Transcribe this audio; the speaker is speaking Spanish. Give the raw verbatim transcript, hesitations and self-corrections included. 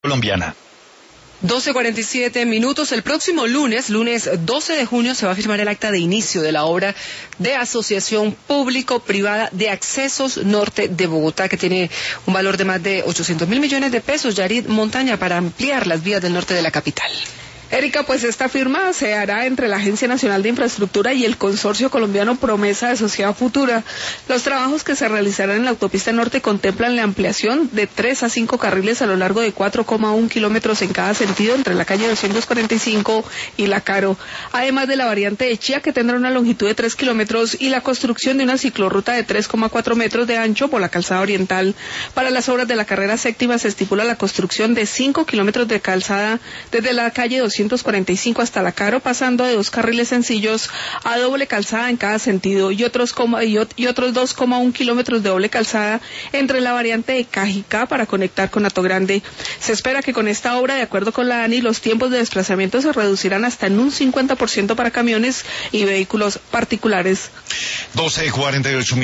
colombiana. doce cuarenta y siete minutos. El próximo lunes, lunes doce de junio, se va a firmar el acta de inicio de la obra de asociación público-privada de Accesos Norte de Bogotá, que tiene un valor de más de ochocientos mil millones de pesos, Yarit Montaña, para ampliar las vías del norte de la capital. Erika, pues esta firma se hará entre la Agencia Nacional de Infraestructura y el Consorcio Colombiano Promesa de Sociedad Futura. Los trabajos que se realizarán en la autopista norte contemplan la ampliación de tres a cinco carriles a lo largo de cuatro coma uno kilómetros en cada sentido entre la calle doscientos cuarenta y cinco y La Caro, además de la variante de Chía, que tendrá una longitud de tres kilómetros, y la construcción de una ciclorruta de tres coma cuatro metros de ancho por la calzada oriental. Para las obras de la carrera séptima se estipula la construcción de cinco kilómetros de calzada desde la calle doscientos cuarenta y cinco hasta La Caro, pasando de dos carriles sencillos a doble calzada en cada sentido, y otros, como, y, y otros dos coma uno kilómetros de doble calzada entre la variante de Cajicá para conectar con Atogrande. Se espera que con esta obra, de acuerdo con la ANI, los tiempos de desplazamiento se reducirán hasta en un cincuenta por ciento para camiones y vehículos particulares. doce cuarenta y ocho